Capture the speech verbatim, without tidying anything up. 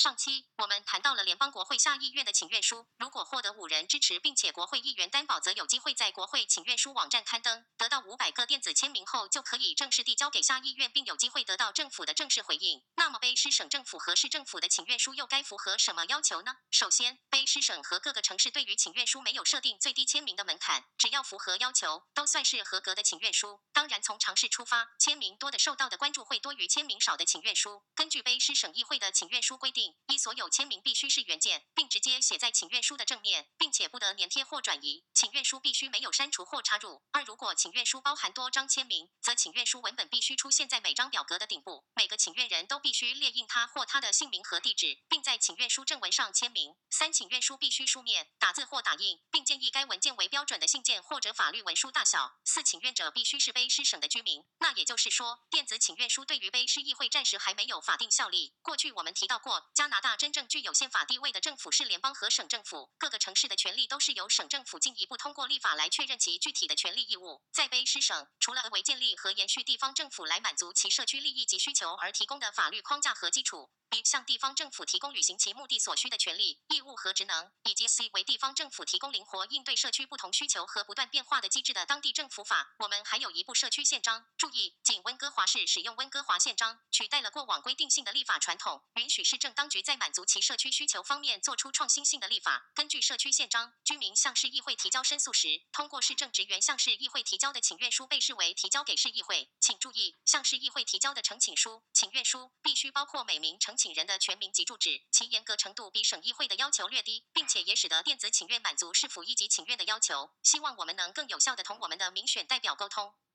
上期我们谈到了联邦国会下议院的请愿书，如果获得五人支持，并且国会议员担保，则有机会在国会请愿书网站刊登，得到五百个电子签名后，就可以正式递交给下议院，并有机会得到政府的正式回应。那么卑诗省政府和市政府的请愿书又该符合什么要求呢？首先，卑诗省和各个城市对于请愿书没有设定最低签名的门槛，只要符合要求，都算是合格的请愿书。当然，从常识出发，签名多的受到的关注会多于签名少的请愿书。根据卑诗省议会的请愿书规定，一所有签名必须是原件，并直接写在请愿书的正面，并且不得粘贴或转移。请愿书必须没有删除或插入。二，如果请愿书包含多张签名，则请愿书文本必须出现在每张表格的顶部，每个请愿人都必须列印他或他的姓名和地址，并在请愿书正文上签名。三，请愿书必须书面、打字或打印，并建议该文件为标准的信件或者法律文书大小。四，请愿者必须是卑诗省的居民。那也就是说，电子请愿书对于卑诗议会暂时还没有法定效力。过去我们提到过，加拿大真正具有宪法地位的政府是联邦和省政府，各个城市的权力都是由省政府进一步通过立法来确认其具体的权利义务。在卑诗省，除了为建立和延续地方政府来满足其社区利益及需求而提供的法律框架和基础，B 向地方政府提供履行其目的所需的权利、义务和职能，以及 C 为地方政府提供灵活应对社区不同需求和不断变化的机制的当地政府法。我们还有一部社区宪章。注意，仅温哥华市使用温哥华宪章，取代了过往规定性的立法传统，允许市政当局在满足其社区需求方面做出创新性的立法。根据社区宪章，居民向市议会提交申诉时，通过市政职员向市议会提交的请愿书被视为提交给市议会。请注意，向市议会提交的呈请书、请愿书必须包括每名呈请人的全名及住址，其严格程度比省议会的要求略低，并且也使得电子请愿满足市府一级请愿的要求。希望我们能更有效地同我们的民选代表沟通。